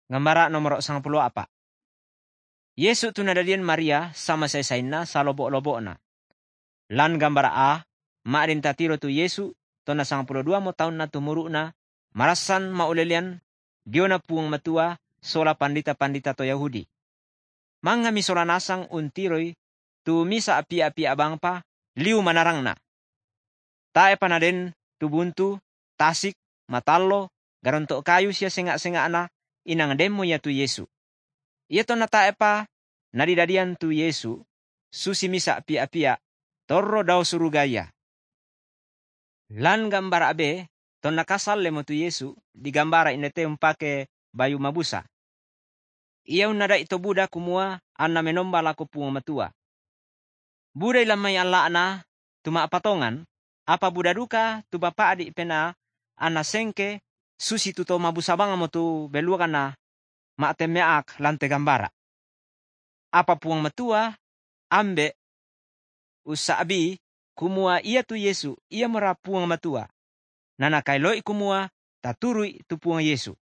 Ngambara nomor 94. Yesu tu nadadian Maria sama saina sa lobo-lobona. Lan gambara A, maarin tatiro tu Yesu, to na 92 mo taon na tumuro na, marasan maulelian, diyo na puang matua, sola pandita-pandita to Yahudi. Mga misoranasang untiroy, tu misa api-api abang pa, liu manarang na. Tae pa na din, tubuntu, tasik, matalo, garanto kayo siya singa-singa na, inang demo ya tu Yesu. Iya to na tae pa, nadidadian tu Yesu, susi misa api-apia, torro daw surugaya. Lan gambara abe, to nakasal mo tu Yesu, di gambara inete umpake bayu mabusa. Iyaw nada ito Buda kumua, anna menomba lako punga matua. Buday lamay ala na, tumaapatongan, apa Buda duka, tu bapa adik pena, anna sengke, susi tu to mabusabanga mo tu beluakan na, maatemeak lante gambara. Apa puang matua, ambe, usabi, kumua iya tu Yesu, iya merapuang matua. Nana kailoi kumua, taturui tu puang Yesu.